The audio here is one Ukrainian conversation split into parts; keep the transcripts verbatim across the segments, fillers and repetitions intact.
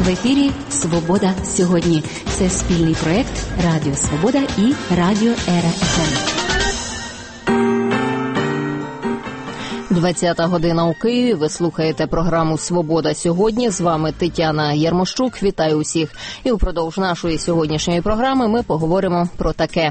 В ефірі «Свобода сьогодні». Це спільний проект Радіо Свобода і Радіо Ера еф ем. двадцята година у Києві. Ви слухаєте програму «Свобода сьогодні». З вами Тетяна Ярмощук. Вітаю усіх. І упродовж нашої сьогоднішньої програми ми поговоримо про таке.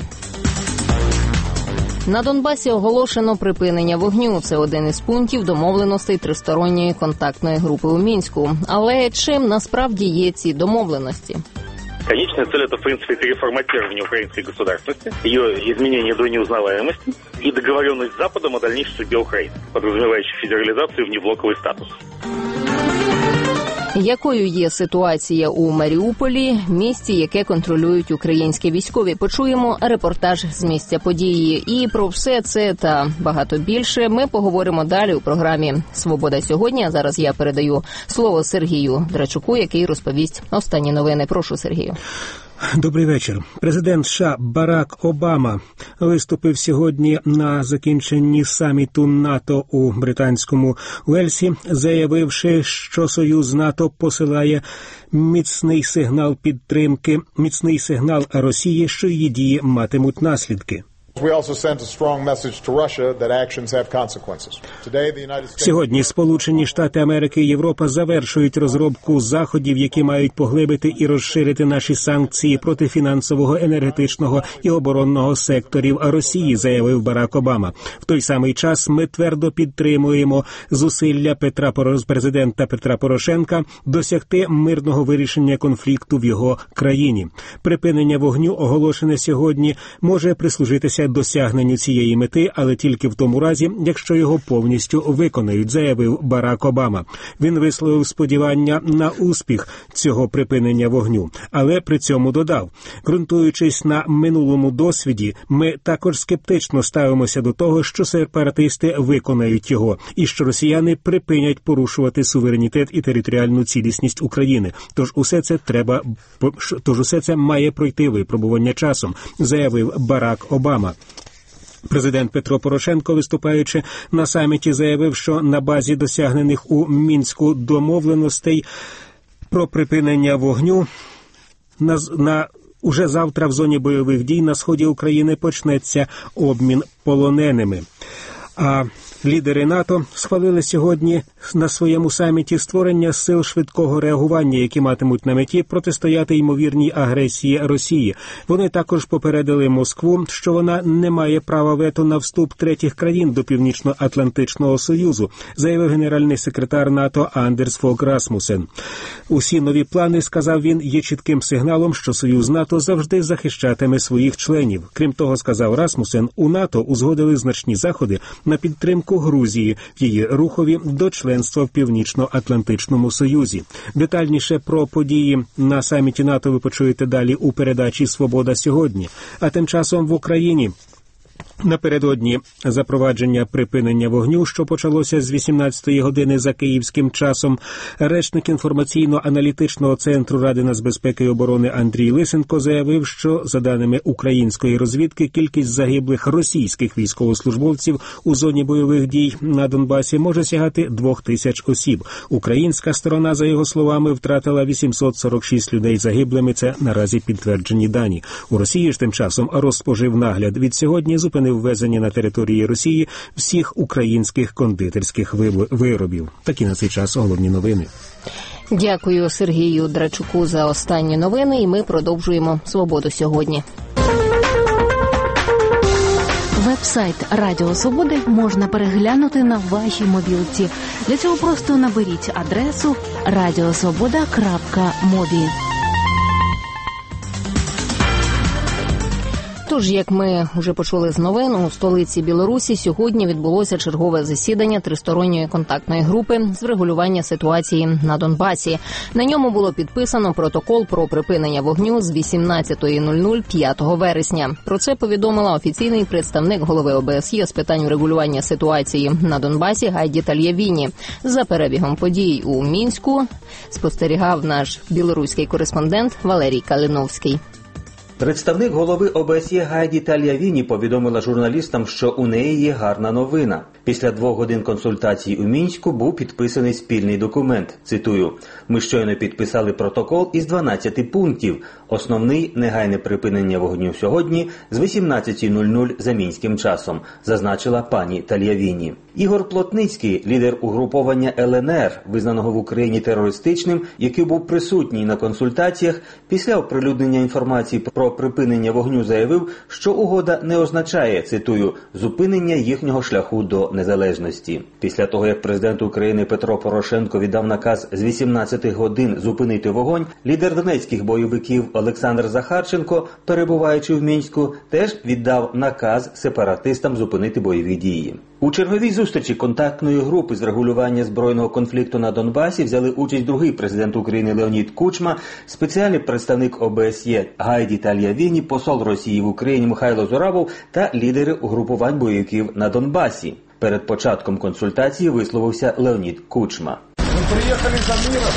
На Донбасі оголошено припинення вогню. Це один із пунктів домовленостей тристоронньої контактної групи у Мінську. Але чим насправді є ці домовленості? Конечная цель – это, в принципе, переформатирование украинской государственности, ее изменение до неузнаваемости и договоренность с Западом о дальнейшей судьбе Украины, подразумевающей федерализацию и внеблоковый статус. Якою є ситуація у Маріуполі, місті, яке контролюють українські військові? Почуємо репортаж з місця події. І про все це та багато більше ми поговоримо далі у програмі «Свобода сьогодні». А зараз я передаю слово Сергію Драчуку, який розповість останні новини. Прошу, Сергію. Добрий вечір. Президент США Барак Обама виступив сьогодні на закінченні саміту НАТО у британському Уельсі, заявивши, що Союз НАТО посилає міцний сигнал підтримки, міцний сигнал Росії, що її дії матимуть наслідки. Сьогодні Сполучені Штати Америки і Європа завершують розробку заходів, які мають поглибити і розширити наші санкції проти фінансового, енергетичного і оборонного секторів Росії, заявив Барак Обама. В той самий час ми твердо підтримуємо зусилля Петра президента Петра Порошенка досягти мирного вирішення конфлікту в його країні. Припинення вогню, оголошене сьогодні, може прислужитися досягненню цієї мети, але тільки в тому разі, якщо його повністю виконають, заявив Барак Обама. Він висловив сподівання на успіх цього припинення вогню, але при цьому додав: ґрунтуючись на минулому досвіді, ми також скептично ставимося до того, що сепаратисти виконають його, і що росіяни припинять порушувати суверенітет і територіальну цілісність України. Тож усе це треба, тож усе це має пройти випробування часом, заявив Барак Обама. Президент Петро Порошенко, виступаючи на саміті, заявив, що на базі досягнених у Мінську домовленостей про припинення вогню на, на уже завтра в зоні бойових дій на сході України почнеться обмін полоненими. А лідери НАТО схвалили сьогодні на своєму саміті створення сил швидкого реагування, які матимуть на меті протистояти ймовірній агресії Росії. Вони також попередили Москву, що вона не має права вето на вступ третіх країн до Північно-Атлантичного Союзу, заявив генеральний секретар НАТО Андерс Фог Расмусен. Усі нові плани, сказав він, є чітким сигналом, що Союз НАТО завжди захищатиме своїх членів. Крім того, сказав Расмусен, у НАТО узгодили значні заходи на підтримку Грузії в її рухові до членства в Північно-Атлантичному Союзі. Детальніше про події на саміті НАТО ви почуєте далі у передачі «Свобода сьогодні». А тим часом в Україні напередодні запровадження припинення вогню, що почалося з вісімнадцятої години за київським часом, речник інформаційно-аналітичного центру Ради нацбезпеки і оборони Андрій Лисенко заявив, що, за даними української розвідки, кількість загиблих російських військовослужбовців у зоні бойових дій на Донбасі може сягати двох тисяч осіб. Українська сторона, за його словами, втратила вісімсот сорок шість людей загиблими. Це наразі підтверджені дані. У Росії ж тим часом розпожив нагляд. Від сьогодні зупинив ввезення на території Росії всіх українських кондитерських виробів. Такі на цей час головні новини. Дякую Сергію Драчуку за останні новини, і ми продовжуємо «Свободу сьогодні». Веб-сайт Радіо Свободи можна переглянути на вашій мобілці. Для цього просто наберіть адресу радіосвобода крапка мобі. Тож, як ми вже почули з новин, у столиці Білорусі сьогодні відбулося чергове засідання тристоронньої контактної групи з врегулювання ситуації на Донбасі. На ньому було підписано протокол про припинення вогню з вісімнадцятої нуль нуль п'ятого вересня. Про це повідомила офіційний представник голови О Б С Є з питань врегулювання ситуації на Донбасі Гайді Тальявіні. За перебігом подій у Мінську спостерігав наш білоруський кореспондент Валерій Калиновський. Представник голови О Б С Є Гайді Тальявіні повідомила журналістам, що у неї є гарна новина. Після двох годин консультацій у Мінську був підписаний спільний документ. Цитую: «Ми щойно підписали протокол із дванадцяти пунктів. Основний – негайне припинення вогню сьогодні з вісімнадцятої нуль-нуль за мінським часом», зазначила пані Тальявіні. Ігор Плотницький, лідер угруповання Л Н Р, визнаного в Україні терористичним, який був присутній на консультаціях, після оприлюднення інформації про припинення вогню заявив, що угода не означає, цитую, «зупинення їхнього шляху до незалежності». Після того, як президент України Петро Порошенко віддав наказ з вісімнадцяти годин зупинити вогонь, лідер донецьких бойовиків Олександр Захарченко, перебуваючи в Мінську, теж віддав наказ сепаратистам зупинити бойові дії. У черговій зустрічі контактної групи з регулювання збройного конфлікту на Донбасі взяли участь другий президент України Леонід Кучма, спеціальний представник О Б С Є Гайді Тальявіні, посол Росії в Україні Михайло Зурабов та лідери угрупувань бойовиків на Донбасі. Перед початком консультації висловився Леонід Кучма. Ми приїхали за миром.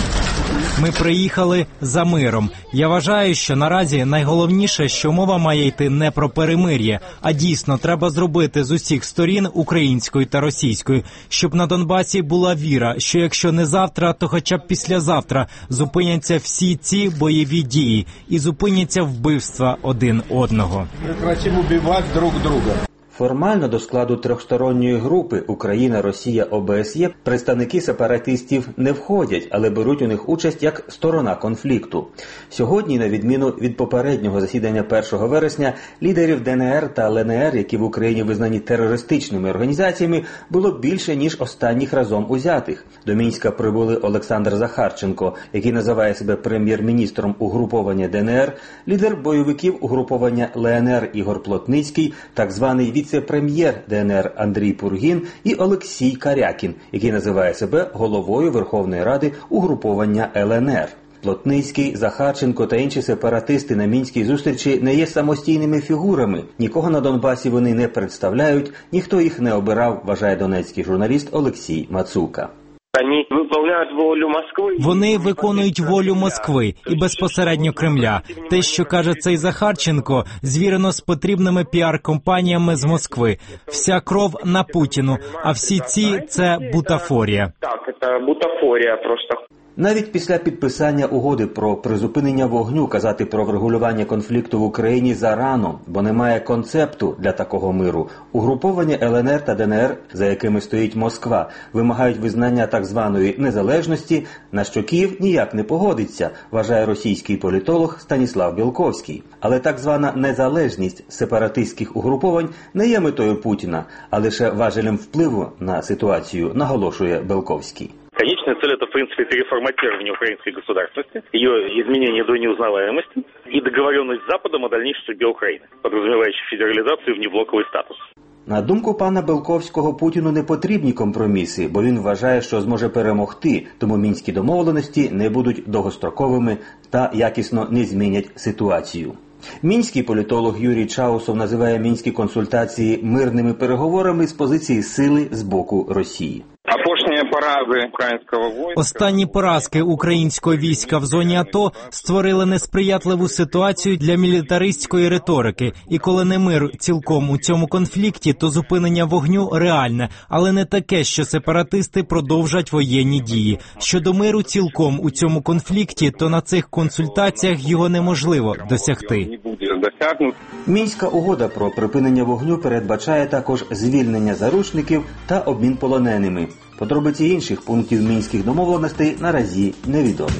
Ми приїхали за миром. Я вважаю, що наразі найголовніше, що мова має йти не про перемир'я, а дійсно треба зробити з усіх сторін, української та російської, щоб на Донбасі була віра, що якщо не завтра, то хоча б післязавтра зупиняться всі ці бойові дії і зупиняться вбивства один одного. Прекратимо вбивати друг друга. Формально до складу трьохсторонньої групи Україна, Росія, О Б С Є представники сепаратистів не входять, але беруть у них участь як сторона конфлікту. Сьогодні, на відміну від попереднього засідання першого вересня, лідерів Д Н Р та Л Н Р, які в Україні визнані терористичними організаціями, було більше, ніж останніх разом узятих. До Мінська прибули Олександр Захарченко, який називає себе прем'єр-міністром угруповання Д Н Р, лідер бойовиків угруповання Л Н Р Ігор Плотницький, так званий віце-прем'єр Д Н Р Андрій Пургін і Олексій Карякін, який називає себе головою Верховної Ради угруповання Л Н Р. Плотницький, Захарченко та інші сепаратисти на мінській зустрічі не є самостійними фігурами. Нікого на Донбасі вони не представляють, ніхто їх не обирав, вважає донецький журналіст Олексій Мацука. Вони виконують волю Москви і безпосередньо Кремля. Те, що каже цей Захарченко, звірено з потрібними піар-компаніями з Москви. Вся кров на Путіну, а всі ці – це бутафорія. Так, це бутафорія просто. Навіть після підписання угоди про призупинення вогню казати про врегулювання конфлікту в Україні зарано, бо немає концепту для такого миру. Угруповання Л Н Р та Д Н Р, за якими стоїть Москва, вимагають визнання так званої незалежності, на що Київ ніяк не погодиться, вважає російський політолог Станіслав Білковський. Але так звана незалежність сепаратистських угруповань не є метою Путіна, а лише важелем впливу на ситуацію, наголошує Білковський. Конечная цель – это, в принципе, переформатирование украинской государственности, ее изменение до неузнаваемости и договоренность с Западом о дальнейшей судьбе Украины, подразумевающей федерализацию и внеблоковый статус. На думку пана Білковського, Путіну не потрібні компроміси, бо він вважає, що зможе перемогти, тому мінські домовленості не будуть довгостроковими та якісно не змінять ситуацію. Мінський політолог Юрій Чаусов називає мінські консультації мирними переговорами з позиції сили з боку Росії. Останні поразки українського війська в зоні АТО створили несприятливу ситуацію для мілітаристської риторики. І коли не мир цілком у цьому конфлікті, то зупинення вогню реальне, але не таке, що сепаратисти продовжать воєнні дії. Щодо миру цілком у цьому конфлікті, то на цих консультаціях його неможливо досягти. Мінська угода про припинення вогню передбачає також звільнення заручників та обмін полоненими. Подробиці інших пунктів мінських домовленостей наразі невідомі.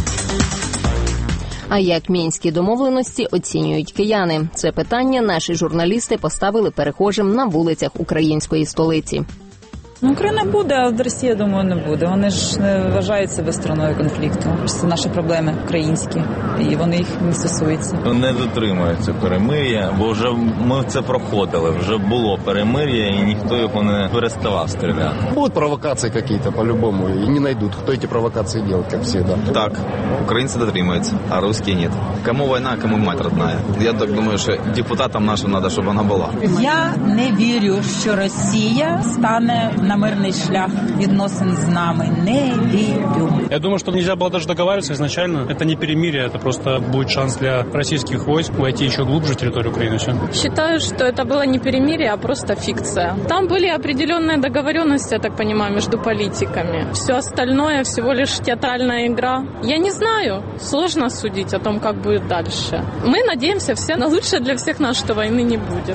А як мінські домовленості оцінюють кияни? Це питання наші журналісти поставили перехожим на вулицях української столиці. Ну, Україна буде, а Росія, думаю, не буде. Вони ж не вважають себе стороною конфлікту. Це наші проблеми українські, і вони їх не стосуються. Не дотримуються перемир'я, бо вже ми це проходили, вже було перемир'я, і ніхто його не переставав стріляти. Будуть провокації якісь по-любому, і не знайдуть, хто ці провокації робить, як завжди. Так, українці дотримуються, а русські – ні. Кому війна, кому мать родна. Я так думаю, що депутатам нашим треба, щоб вона була. Я не вірю, що Росія стане на мирний шлях відносин з нами не вірю. Я думаю, что нельзя было даже договариваться изначально. Это не перемирие, это просто будет шанс для российских войск войти еще глубже в территорию Украины. Все. Считаю, что это было не перемирие, а просто фикция. Там были определенные договоренности, я так понимаю, между политиками. Все остальное всего лишь театральная игра. Я не знаю, сложно судить о том, как будет дальше. Мы надеемся все на лучшее для всех нас, что войны не будет.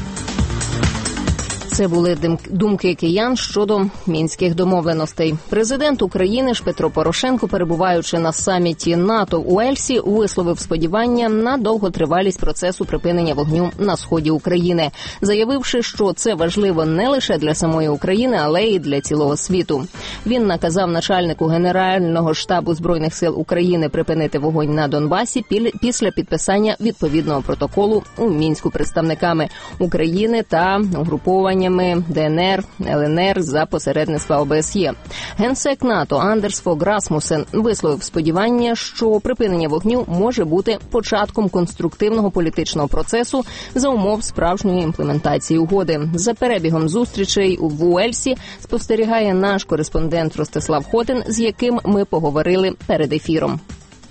Це були думки киян щодо мінських домовленостей. Президент України ж Петро Порошенко, перебуваючи на саміті НАТО у Ельсі, висловив сподівання на довготривалість процесу припинення вогню на сході України, заявивши, що це важливо не лише для самої України, але й для цілого світу. Він наказав начальнику Генерального штабу Збройних сил України припинити вогонь на Донбасі після підписання відповідного протоколу у Мінську представниками України та угруповання ДНР, ЛНР за посередництва ОБСЄ. Генсек НАТО Андерс Фог Расмусен висловив сподівання, що припинення вогню може бути початком конструктивного політичного процесу за умов справжньої імплементації угоди. За перебігом зустрічей в Уельсі спостерігає наш кореспондент Ростислав Хотин, з яким ми поговорили перед ефіром.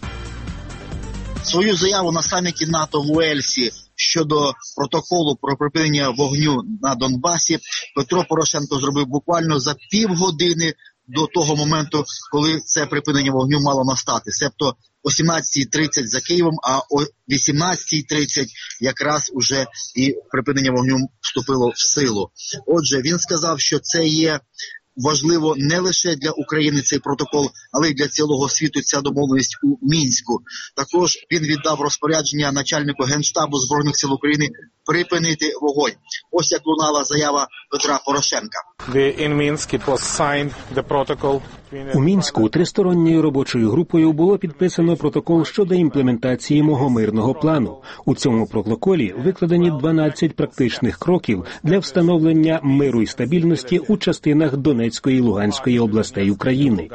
Свою заяву на саміті НАТО в Уельсі щодо протоколу про припинення вогню на Донбасі Петро Порошенко зробив буквально за півгодини до того моменту, коли це припинення вогню мало настати. Себто о сімнадцятій тридцять за Києвом, а о вісімнадцятій тридцять якраз уже і припинення вогню вступило в силу. Отже, він сказав, що це є важливо не лише для України цей протокол, але й для цілого світу ця домовленість у Мінську. Також він віддав розпорядження начальнику Генштабу Збройних сил України припинити вогонь. Ось як лунала заява Петра Порошенка. У Мінську тристоронньою робочою групою було підписано протокол щодо імплементації мого мирного плану. У цьому протоколі викладені дванадцять практичних кроків для встановлення миру і стабільності у частинах Донецької і Луганської областей України.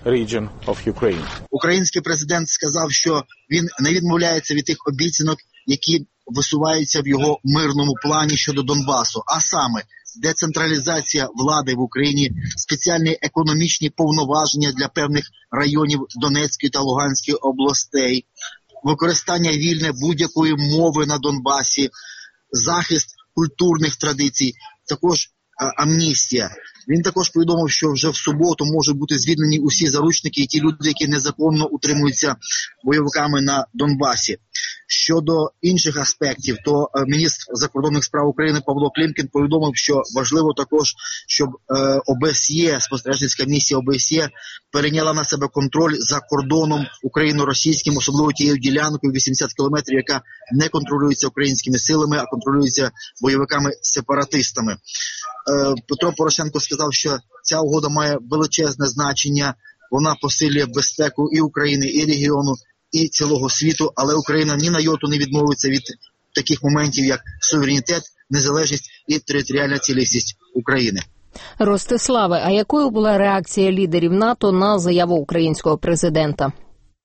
Український президент сказав, що він не відмовляється від тих обіцянок, які висуваються в його мирному плані щодо Донбасу, а саме децентралізація влади в Україні, спеціальні економічні повноваження для певних районів Донецької та Луганської областей, використання вільне будь-якої мови на Донбасі, захист культурних традицій, також амністія. Він також повідомив, що вже в суботу можуть бути звільнені усі заручники і ті люди, які незаконно утримуються бойовиками на Донбасі. Щодо інших аспектів, то міністр закордонних справ України Павло Клімкін повідомив, що важливо також, щоб ОБСЄ, спостережницька місія ОБСЄ, перейняла на себе контроль за кордоном україно-російським, особливо тією ділянкою вісімдесят кілометрів, яка не контролюється українськими силами, а контролюється бойовиками-сепаратистами. Петро Порошенко сказав, що ця угода має величезне значення, вона посилює безпеку і України, і регіону, і цілого світу, але Україна ні на йоту не відмовиться від таких моментів, як суверенітет, незалежність і територіальна цілісність України. Ростиславе, а якою була реакція лідерів НАТО на заяву українського президента?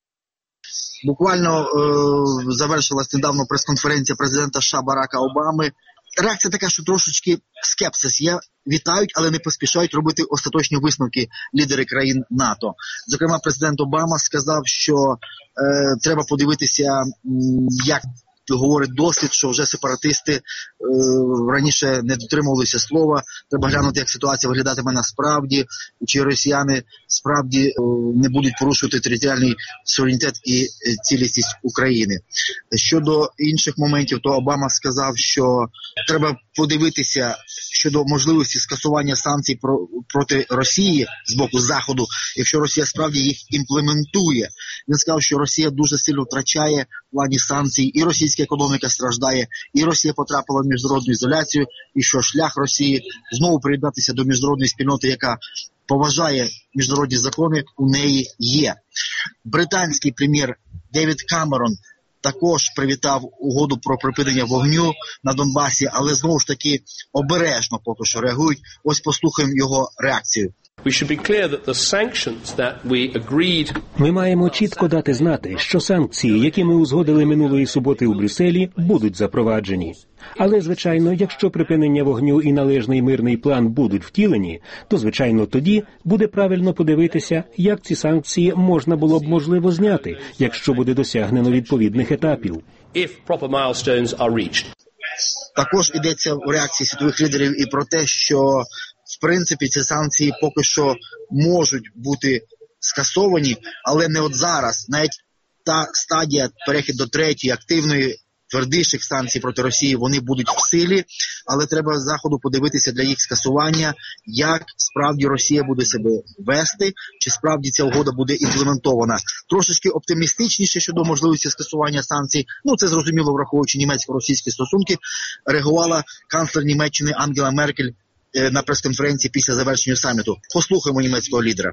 Буквально е- завершилась недавно прес-конференція президента США Барака Обами. Реакція така, що трошечки скепсис є. Вітають, але не поспішають робити остаточні висновки лідери країн НАТО. Зокрема, президент Обама сказав, що е, треба подивитися, як говорить досвід, що вже сепаратисти е, раніше не дотримувалися слова. Треба глянути, як ситуація виглядатиме насправді, чи росіяни справді е, не будуть порушувати територіальний суверенітет і цілісність України. Щодо інших моментів, то Обама сказав, що треба подивитися щодо можливості скасування санкцій про, проти Росії з боку Заходу, якщо Росія справді їх імплементує. Він сказав, що Росія дуже сильно втрачає в плані санкцій, і російська економіка страждає, і Росія потрапила в міжнародну ізоляцію, і що шлях Росії знову приєднатися до міжнародної спільноти, яка поважає міжнародні закони, у неї є. Британський прем'єр Девід Камерон також привітав угоду про припинення вогню на Донбасі, але знову ж таки обережно поки що реагують. Ось послухаємо його реакцію. Ми маємо чітко дати знати, що санкції, які ми узгодили минулої суботи у Брюсселі, будуть запроваджені. Але, звичайно, якщо припинення вогню і належний мирний план будуть втілені, то, звичайно, тоді буде правильно подивитися, як ці санкції можна було б, можливо, зняти, якщо буде досягнено відповідних етапів. Також йдеться в реакції світових лідерів і про те, що, в принципі, ці санкції поки що можуть бути скасовані, але не от зараз. Навіть та стадія, перехід до третьої, активної, твердіших санкцій проти Росії, вони будуть в силі, але треба з Заходу подивитися для їх скасування, як справді Росія буде себе вести, чи справді ця угода буде імплементована. Трошечки оптимістичніше щодо можливості скасування санкцій, ну це зрозуміло, враховуючи німецько-російські стосунки, реагувала канцлер Німеччини Ангела Меркель на прес-конференції після завершення саміту. Послухаємо німецького лідера.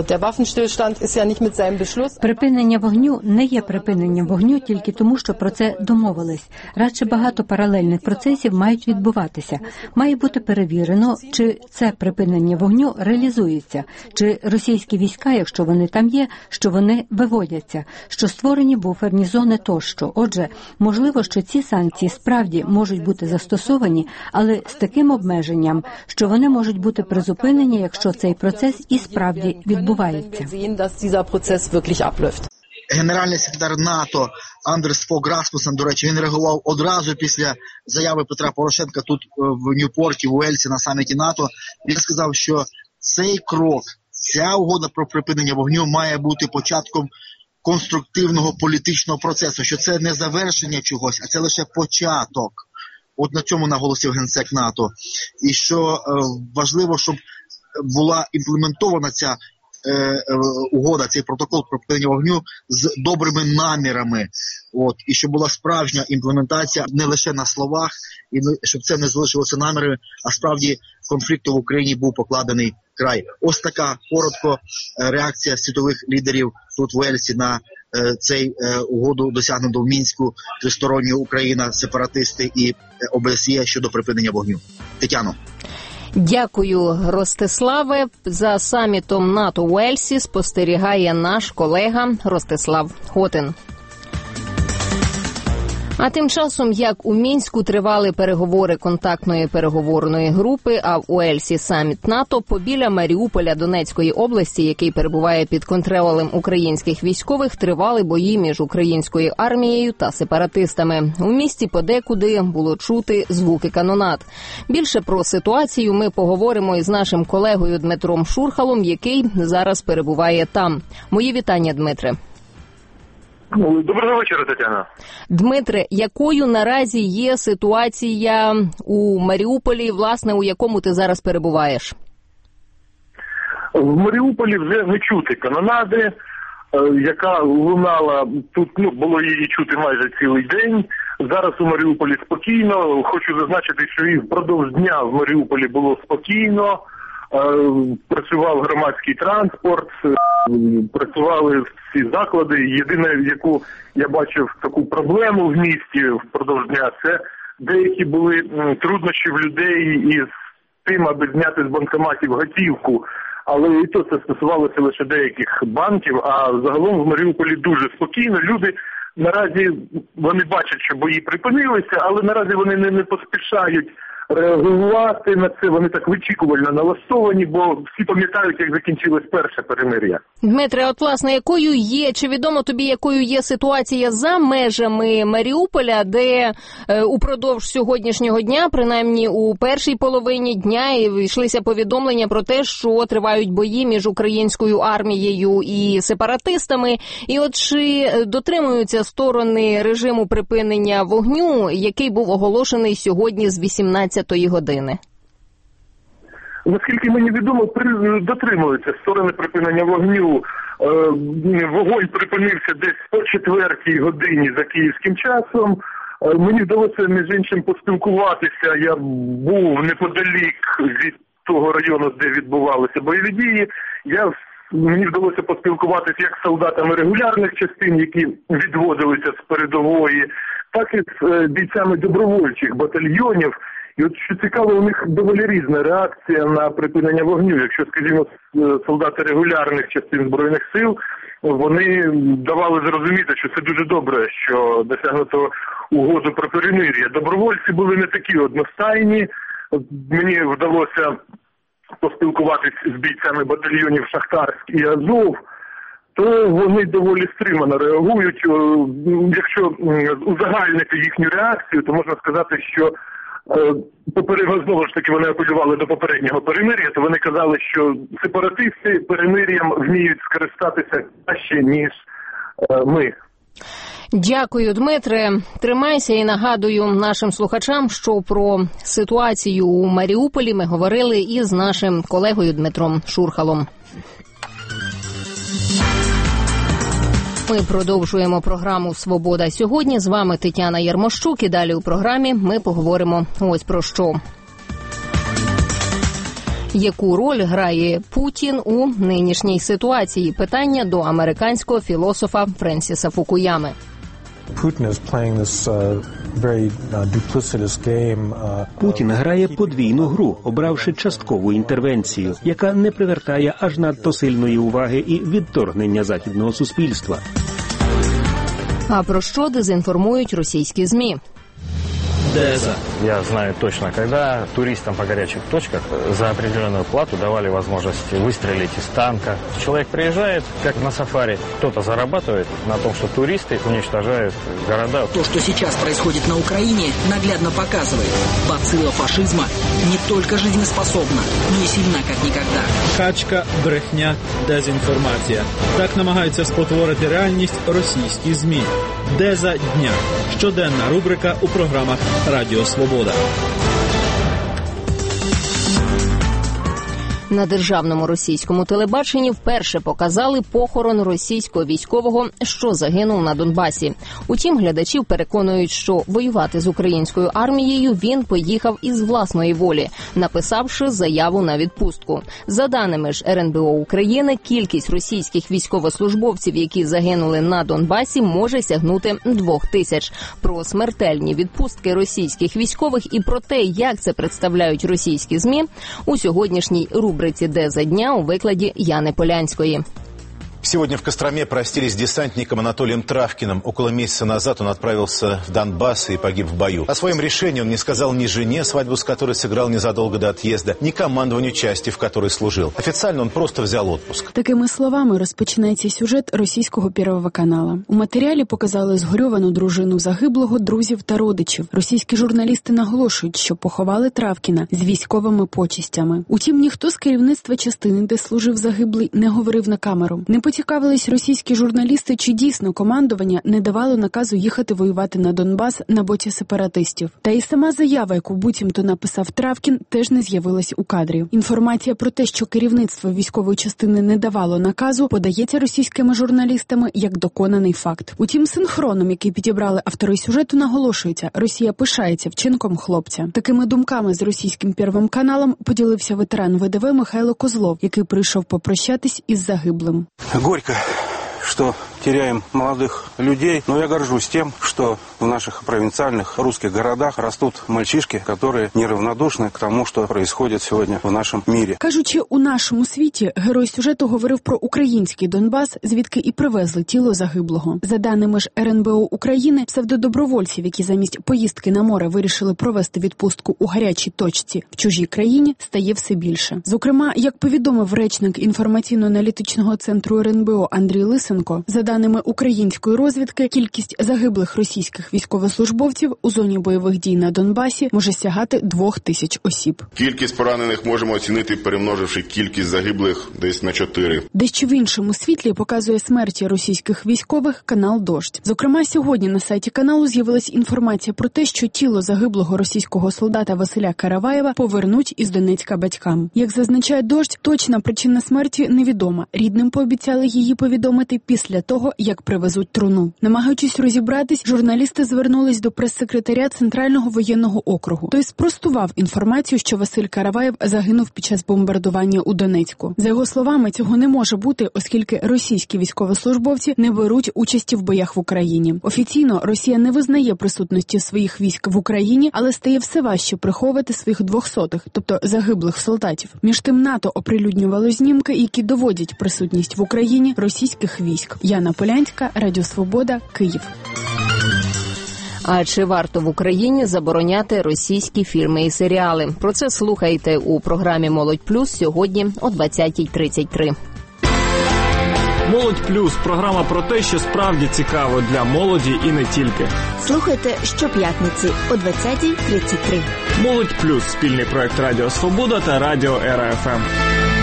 Припинення вогню не є припиненням вогню тільки тому, що про це домовились. Радше багато паралельних процесів мають відбуватися. Має бути перевірено, чи це припинення вогню реалізується, чи російські війська, якщо вони там є, що вони виводяться, що створені буферні зони тощо. Отже, можливо, що ці санкції справді можуть бути застосовані, але з таким обмеженням, що вони можуть бути призупинені, якщо цей процес і справді відбувається. Генеральний секретар НАТО Андерс Фог Расмуссен, до речі, він реагував одразу після заяви Петра Порошенка тут в Ньюпорті, в Уельсі на саміті НАТО. Він сказав, що цей крок, ця угода про припинення вогню має бути початком конструктивного політичного процесу, що це не завершення чогось, а це лише початок. От на цьому наголосив генсек НАТО. І що е, важливо, щоб була імплементована ця е, е, угода, цей протокол про припинення вогню з добрими намірами. От, і щоб була справжня імплементація не лише на словах, і щоб це не залишилося намірами, а справді конфлікту в Україні був покладений край. Ось така коротко реакція світових лідерів тут в Уельсі на е, цей е, угоду, досягнуту в Мінську, тристоронньою Україна, сепаратисти і ОБСЄ щодо припинення вогню. Тетяно. Дякую, Ростиславе. За самітом НАТО в Уельсі спостерігає наш колега Ростислав Хотин. А тим часом, як у Мінську тривали переговори контактної переговорної групи, а в Уельсі саміт НАТО, побіля Маріуполя Донецької області, який перебуває під контролем українських військових, тривали бої між українською армією та сепаратистами. У місті подекуди було чути звуки канонад. Більше про ситуацію ми поговоримо із нашим колегою Дмитром Шурхалом, який зараз перебуває там. Мої вітання, Дмитре. Доброго вечора, Тетяна. Дмитре, якою наразі є ситуація у Маріуполі, власне, у якому ти зараз перебуваєш? В Маріуполі вже не чути канонади, яка лунала, тут ну, було її чути майже цілий день. Зараз у Маріуполі спокійно. Хочу зазначити, що і впродовж дня в Маріуполі було спокійно. Працював громадський транспорт, працювали всі заклади. Єдине, яку я бачив таку проблему в місті впродовж дня, це деякі були труднощі в людей із тим, аби зняти з банкоматів готівку. Але і то це стосувалося лише деяких банків, а загалом в Маріуполі дуже спокійно. Люди наразі, вони бачать, що бої припинилися, але наразі вони не, не поспішають реагувати на це, вони так вичікувально налаштовані, бо всі пам'ятають, як закінчилось перше перемир'я. Дмитре, от власне, якою є, чи відомо тобі, якою є ситуація за межами Маріуполя, де е, упродовж сьогоднішнього дня, принаймні у першій половині дня, йшлися повідомлення про те, що тривають бої між українською армією і сепаратистами, і от чи дотримуються сторони режиму припинення вогню, який був оголошений сьогодні з вісімнадцятої години? Наскільки мені відомо, дотримуються сторони припинення вогню. Вогонь припинився десь о четвертій годині за київським часом. Мені вдалося, між іншим, поспілкуватися. Я був неподалік від того району, де відбувалися бойові дії. Я, мені вдалося поспілкуватися як з солдатами регулярних частин, які відводилися з передової, так і з бійцями добровольчих батальйонів. І от що цікаво, у них доволі різна реакція на припинення вогню. Якщо, скажімо, солдати регулярних частин Збройних сил, вони давали зрозуміти, що це дуже добре, що досягнуто угоду про перемир'я. Добровольці були не такі одностайні. Мені вдалося поспілкуватись з бійцями батальйонів Шахтарськ і Азов, то вони доволі стримано реагують. Якщо узагальнити їхню реакцію, то можна сказати, що попередньо, знову ж таки, вони апелювали до попереднього перемир'я, то вони казали, що сепаратисти перемир'ям вміють скористатися краще, ніж ми. Дякую, Дмитре. Тримайся і нагадую нашим слухачам, що про ситуацію у Маріуполі ми говорили із нашим колегою Дмитром Шурхалом. Ми продовжуємо програму «Свобода сьогодні». З вами Тетяна Ярмощук. І далі у програмі ми поговоримо ось про що. Яку роль грає Путін у нинішній ситуації? Питання до американського філософа Френсіса Фукуями. Путін грає подвійну гру, обравши часткову інтервенцію, яка не привертає аж надто сильної уваги і відторгнення західного суспільства. А про що дезінформують російські ЗМІ? Деза. Я знаю точно, когда туристам по горячих точках за определенную плату давали возможность выстрелить из танка. Человек приезжает, как на сафари, кто-то зарабатывает на том, что туристы уничтожают города. То, что сейчас происходит на Украине, наглядно показывает. Бацилла фашизма не только жизнеспособна, но и сильна, как никогда. Качка, брехня, дезінформація. Так намагаються спотворити реальність російські ЗМІ. Деза дня. Щоденна рубрика у програмах Радіо Свобода. На державному російському телебаченні вперше показали похорон російського військового, що загинув на Донбасі. Утім, глядачів переконують, що воювати з українською армією він поїхав із власної волі, написавши заяву на відпустку. За даними ж Ер Ен Бе О України, кількість російських військовослужбовців, які загинули на Донбасі, може сягнути двох тисяч. Про смертельні відпустки російських військових і про те, як це представляють російські ЗМІ, у сьогоднішній рубриці «Деза дня» у викладі Яни Полянської. Сегодня в Костроме простились с десантником Анатолием Травкиным. Около месяца назад он отправился в Донбасс и погиб в бою. О своем решении он не сказал ни жене, свадьбу с которой сыграл незадолго до отъезда, ни командованию части, в которой служил. Официально он просто взял отпуск. Такими словами розпочинається сюжет російського Первого канала. У матеріалі показали згорьовану дружину загиблого, друзів та родичів. Російські журналісти наголошують, що поховали Травкіна з військовими почестями. Утім, ніхто з керівництва частини, де служив загиблий, не говорив на камеру. Не поцікавились російські журналісти, чи дійсно командування не давало наказу їхати воювати на Донбас на боці сепаратистів. Та і сама заява, яку буцімто написав Травкін, теж не з'явилась у кадрі. Інформація про те, що керівництво військової частини не давало наказу, подається російськими журналістами як доконаний факт. Утім, синхроном, який підібрали автори сюжету, наголошується, Росія пишається вчинком хлопця. Такими думками з російським Первим каналом поділився ветеран Ве Де Ве Михайло Козлов, який прийшов попрощатись із загиблим. Горько, что теряем молодых людей, но я горжусь тем, что в наших провинциальных русских городах растут мальчишки, которые неравнодушны к тому, что происходит сегодня в нашем мире. Кажучи, у нашому світі, герой сюжету говорив про український Донбас, звідки і привезли тіло загиблого. За даними ж Ер Ен Бе О України, псевдодобровольців, які замість поїздки на море вирішили провести відпустку у гарячій точці в чужій країні, стає все більше. Зокрема, як повідомив речник інформаційно-аналітичного центру Ер Ен Бе О Андрій Лисенко, за даними української розвідки, кількість загиблих російських військовослужбовців у зоні бойових дій на Донбасі може сягати двох тисяч осіб. Кількість поранених можемо оцінити, перемноживши кількість загиблих десь на чотири. Дещо в іншому світлі показує смерті російських військових канал «Дождь». Зокрема, сьогодні на сайті каналу з'явилась інформація про те, що тіло загиблого російського солдата Василя Караваєва повернуть із Донецька батькам. Як зазначає «Дождь», точна причина смерті невідома. Рідним пообіцяли її повідомити після того, того, як привезуть труну. Намагаючись розібратись, журналісти звернулись до прес-секретаря Центрального воєнного округу. Той спростував інформацію, що Василь Караваєв загинув під час бомбардування у Донецьку. За його словами, цього не може бути, оскільки російські військовослужбовці не беруть участі в боях в Україні. Офіційно Росія не визнає присутності своїх військ в Україні, але стає все важче приховувати своїх двохсотих, тобто загиблих солдатів. Між тим НАТО оприлюднювало знімки, які доводять присутність в Україні російських військ. Яна Полянська, Радіо Свобода, Київ. А чи варто в Україні забороняти російські фільми і серіали? Про це слухайте у програмі «Молодь плюс» сьогодні о двадцятій тридцять три. «Молодь плюс» – програма про те, що справді цікаво для молоді і не тільки. Слухайте щоп'ятниці о двадцятій тридцять три. «Молодь плюс» – спільний проект Радіо Свобода та Радіо Ера Еф Ем.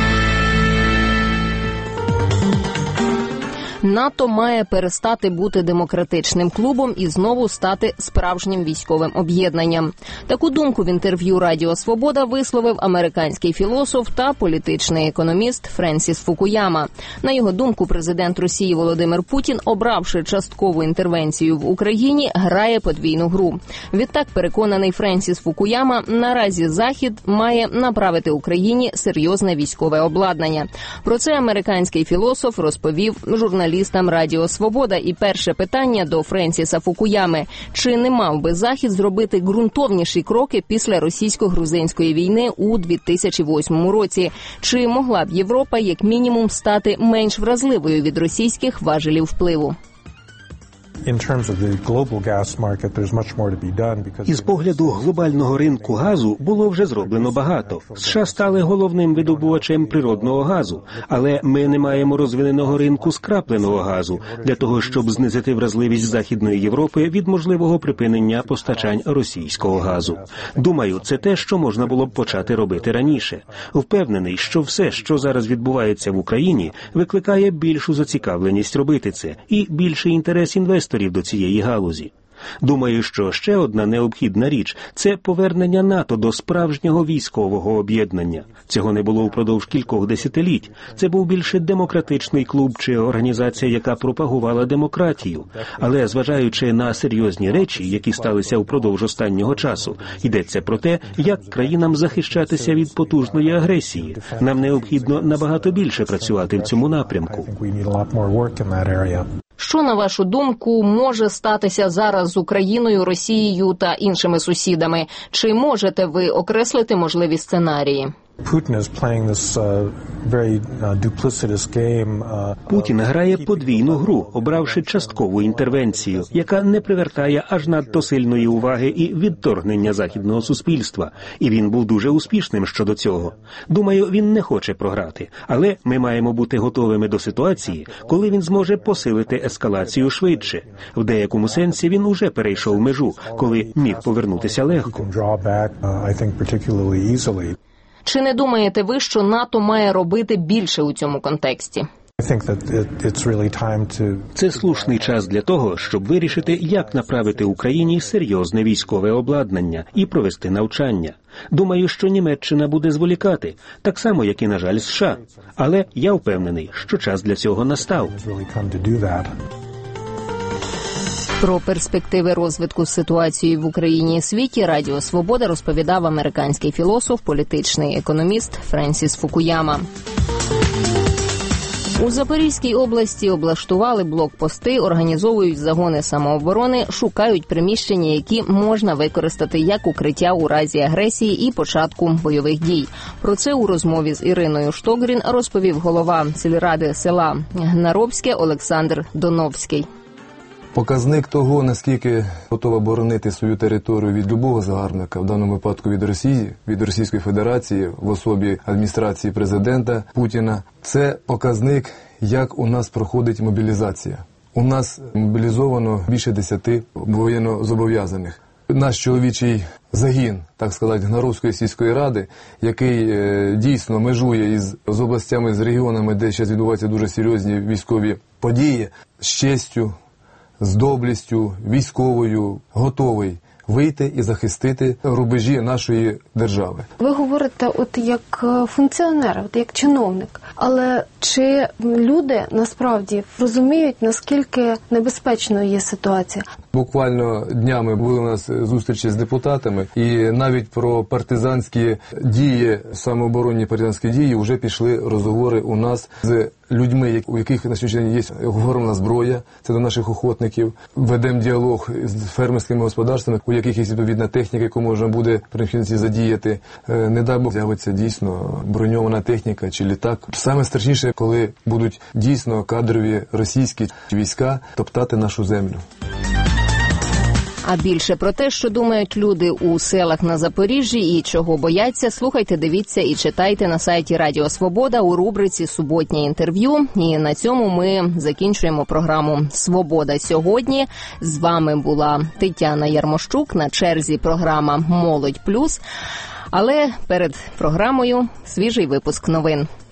НАТО має перестати бути демократичним клубом і знову стати справжнім військовим об'єднанням. Таку думку в інтерв'ю Радіо Свобода висловив американський філософ та політичний економіст Френсіс Фукуяма. На його думку, президент Росії Володимир Путін, обравши часткову інтервенцію в Україні, грає подвійну гру. Відтак, переконаний Френсіс Фукуяма, наразі Захід має направити Україні серйозне військове обладнання. Про це американський філософ розповів журналістам Радіо Свобода. І перше питання до Френсіса Фукуями: чи не мав би Захід зробити ґрунтовніші кроки після російсько-грузинської війни у дві тисячі восьмому році? Чи могла б Європа як мінімум стати менш вразливою від російських важелів впливу? Із погляду глобального ринку газу було вже зроблено багато. США стали головним видобувачем природного газу, але ми не маємо розвиненого ринку скрапленого газу для того, щоб знизити вразливість Західної Європи від можливого припинення постачань російського газу. Думаю, це те, що можна було б почати робити раніше. Впевнений, що все, що зараз відбувається в Україні, викликає більшу зацікавленість робити це і більший інтерес інвесторів до цієї галузі. Думаю, що ще одна необхідна річ – це повернення НАТО до справжнього військового об'єднання. Цього не було впродовж кількох десятиліть. Це був більше демократичний клуб чи організація, яка пропагувала демократію. Але, зважаючи на серйозні речі, які сталися впродовж останнього часу, йдеться про те, як країнам захищатися від потужної агресії. Нам необхідно набагато більше працювати в цьому напрямку. Що, на вашу думку, може статися зараз з Україною, Росією та іншими сусідами? Чи можете ви окреслити можливі сценарії? Путін грає подвійну гру, обравши часткову інтервенцію, яка не привертає аж надто сильної уваги і відторгнення західного суспільства. І він був дуже успішним щодо цього. Думаю, він не хоче програти. Але ми маємо бути готовими до ситуації, коли він зможе посилити ескалацію швидше. В деякому сенсі він уже перейшов межу, коли міг повернутися легко. Чи не думаєте ви, що НАТО має робити більше у цьому контексті? Це слушний час для того, щоб вирішити, як направити Україні серйозне військове обладнання і провести навчання. Думаю, що Німеччина буде зволікати, так само, як і, на жаль, США. Але я впевнений, що час для цього настав. Про перспективи розвитку ситуації в Україні і світі Радіо Свобода розповідав американський філософ, політичний економіст Френсіс Фукуяма. У Запорізькій області облаштували блокпости, організовують загони самооборони, шукають приміщення, які можна використати як укриття у разі агресії і початку бойових дій. Про це у розмові з Іриною Штогрін розповів голова сільради села Гнаробське Олександр Доновський. Показник того, наскільки готова боронити свою територію від любого загарбника, в даному випадку від Росії, від Російської Федерації, в особі адміністрації президента Путіна, це показник, як у нас проходить мобілізація. У нас мобілізовано більше десяти воєнно зобов'язаних. Наш чоловічий загін, так сказати, Гнаробської сільської ради, який е, дійсно межує із з областями, з регіонами, де зараз відбуваються дуже серйозні військові події, з честю, з доблестю військовою, готовий вийти і захистити рубежі нашої держави. Ви говорите от як функціонер, от як чиновник, але чи люди насправді розуміють, наскільки небезпечною є ситуація? Буквально днями були у нас зустрічі з депутатами, і навіть про партизанські дії, самооборонні партизанські дії вже пішли розговори у нас з людьми, у яких на сьогоднішній день є оформлена зброя, це до наших охотників. Ведемо діалог з фермерськими господарствами, у яких є відповідна техніка, яку можна буде при необхідності задіяти. Не дай Бог з'явиться дійсно броньована техніка чи літак. Саме страшніше, коли будуть дійсно кадрові російські війська топтати нашу землю. А більше про те, що думають люди у селах на Запоріжжі і чого бояться, слухайте, дивіться і читайте на сайті Радіо Свобода у рубриці «Суботнє інтерв'ю». І на цьому ми закінчуємо програму «Свобода сьогодні». З вами була Тетяна Ярмощук, на черзі програма «Молодь плюс». Але перед програмою свіжий випуск новин.